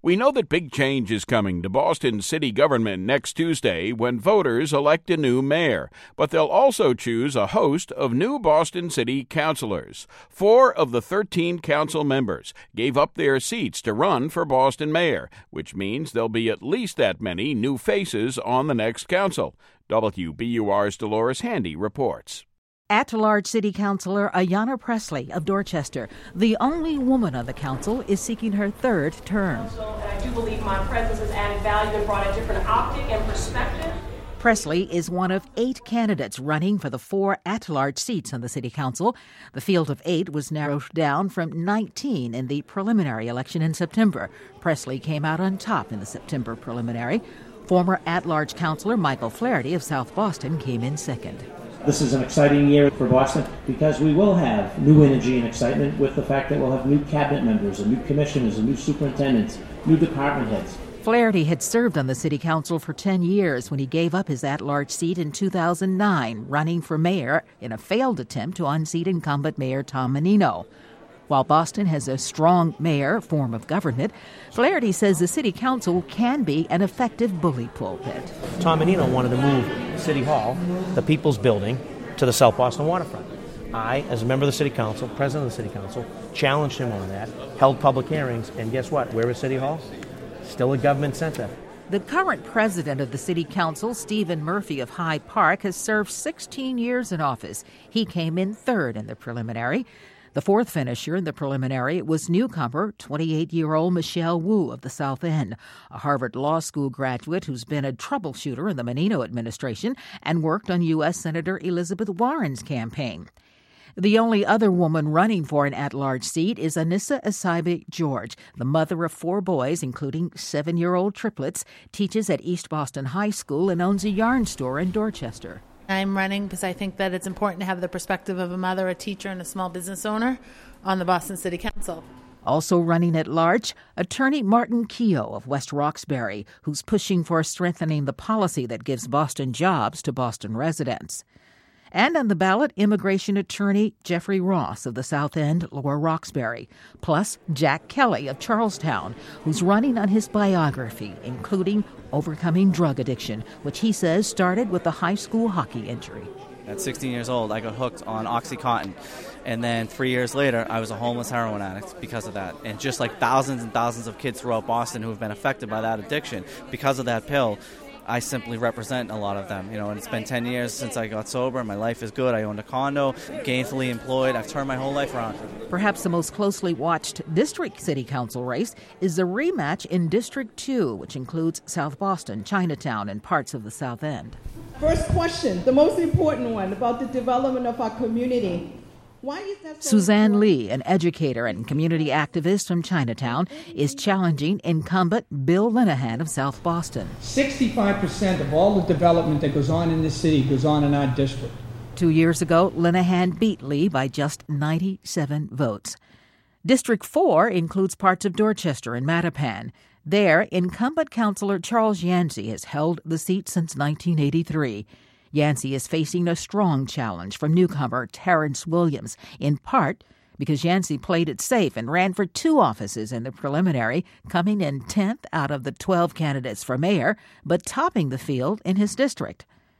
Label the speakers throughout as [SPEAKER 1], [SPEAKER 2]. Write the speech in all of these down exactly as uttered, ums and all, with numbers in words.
[SPEAKER 1] We know that big change is coming to Boston city government next Tuesday when voters elect a new mayor, but they'll also choose a host of new Boston city councilors. Four of the thirteen council members gave up their seats to run for Boston mayor, which means there'll be at least that many new faces on the next council. W B U R's Dolores Handy reports.
[SPEAKER 2] At-large City Councilor Ayanna Pressley of Dorchester, the only woman on the council, is seeking her third term.
[SPEAKER 3] I do believe my presence has added value and brought a different optic and perspective.
[SPEAKER 2] Pressley is one of eight candidates running for the four at-large seats on the City Council. The field of eight was narrowed down from nineteen in the preliminary election in September. Pressley came out on top in the September preliminary. Former at-large councilor Michael Flaherty of South Boston came in second.
[SPEAKER 4] This is an exciting year for Boston because we will have new energy and excitement with the fact that we'll have new cabinet members and new commissioners and new superintendents, new department heads.
[SPEAKER 2] Flaherty had served on the city council for ten years when he gave up his at-large seat in two thousand nine, running for mayor in a failed attempt to unseat incumbent Mayor Tom Menino. While Boston has a strong mayor form of government, Flaherty says the city council can be an effective bully pulpit.
[SPEAKER 5] Tom Menino wanted to move City Hall, the People's Building, to the South Boston waterfront. I, as a member of the city council, president of the city council, challenged him on that, held public hearings, and guess what? Where is City Hall? Still a government center.
[SPEAKER 2] The current president of the city council, Stephen Murphy of Hyde Park, has served sixteen years in office. He came in third in the preliminary. The fourth finisher in the preliminary was newcomer, twenty-eight-year-old Michelle Wu of the South End, a Harvard Law School graduate who's been a troubleshooter in the Menino administration and worked on U S Senator Elizabeth Warren's campaign. The only other woman running for an at-large seat is Anissa Asaibe George, the mother of four boys, including seven-year-old triplets, teaches at East Boston High School and owns a yarn store in Dorchester.
[SPEAKER 6] I'm running because I think that it's important to have the perspective of a mother, a teacher, and a small business owner on the Boston City Council.
[SPEAKER 2] Also running at large, attorney Martin Keogh of West Roxbury, who's pushing for strengthening the policy that gives Boston jobs to Boston residents. And on the ballot, immigration attorney Jeffrey Ross of the South End, Lower Roxbury, plus Jack Kelly of Charlestown, who's running on his biography, including overcoming drug addiction, which he says started with a high school hockey injury.
[SPEAKER 7] At sixteen years old, I got hooked on OxyContin, and then three years later, I was a homeless heroin addict because of that. And just like thousands and thousands of kids throughout Boston who have been affected by that addiction because of that pill, I simply represent a lot of them, you know, and it's been ten years since I got sober. My life is good. I owned a condo, gainfully employed. I've turned my whole life around.
[SPEAKER 2] Perhaps the most closely watched district city council race is the rematch in District two, which includes South Boston, Chinatown, and parts of the South End.
[SPEAKER 8] First question, the most important one about the development of our community. Why is that so
[SPEAKER 2] Suzanne
[SPEAKER 8] important?
[SPEAKER 2] Lee, an educator and community activist from Chinatown, is challenging incumbent Bill Linehan of South Boston.
[SPEAKER 9] sixty-five percent of all the development that goes on in this city goes on in our district.
[SPEAKER 2] Two years ago, Linehan beat Lee by just ninety-seven votes. District four includes parts of Dorchester and Mattapan. There, incumbent councilor Charles Yancey has held the seat since nineteen eighty-three. Yancey is facing a strong challenge from newcomer Terrence Williams, in part because Yancey played it safe and ran for two offices in the preliminary, coming in tenth out of the twelve candidates for mayor, but topping the field in his district.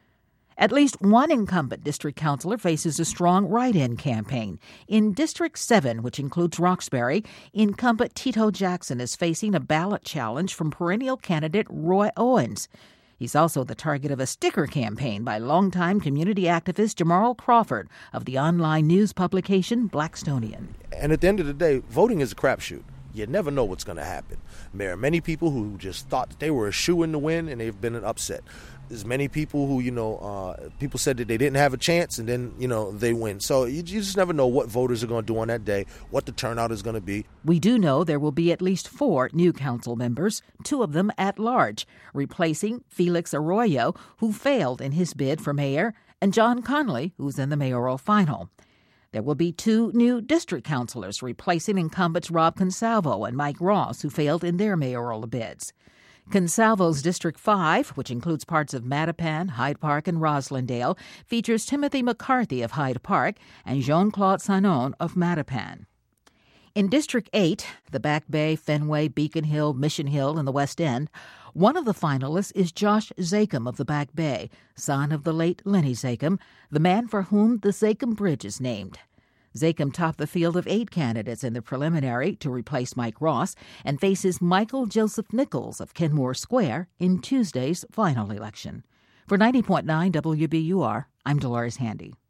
[SPEAKER 2] At least one incumbent district councilor faces a strong write-in campaign. In District seven, which includes Roxbury, incumbent Tito Jackson is facing a ballot challenge from perennial candidate Roy Owens. He's also the target of a sticker campaign by longtime community activist Jamarl Crawford of the online news publication Blackstonian.
[SPEAKER 10] And at the end of the day, voting is a crapshoot. You never know what's going to happen. There are many people who just thought that they were a shoo-in to win, and they've been an upset. There's many people who, you know, uh, people said that they didn't have a chance, and then, you know, they win. So you, you just never know what voters are going to do on that day, what the turnout is going to be.
[SPEAKER 2] We do know there will be at least four new council members, two of them at large, replacing Felix Arroyo, who failed in his bid for mayor, and John Conley, who's in the mayoral final. There will be two new district councilors, replacing incumbents Rob Consalvo and Mike Ross, who failed in their mayoral bids. Consalvo's District five, which includes parts of Mattapan, Hyde Park, and Roslindale, features Timothy McCarthy of Hyde Park and Jean-Claude Sanon of Mattapan. In District eight, the Back Bay, Fenway, Beacon Hill, Mission Hill, and the West End, one of the finalists is Josh Zakem of the Back Bay, son of the late Lenny Zakem, the man for whom the Zakem Bridge is named. Zakem topped the field of eight candidates in the preliminary to replace Mike Ross and faces Michael Joseph Nichols of Kenmore Square in Tuesday's final election. For ninety point nine W B U R, I'm Dolores Handy.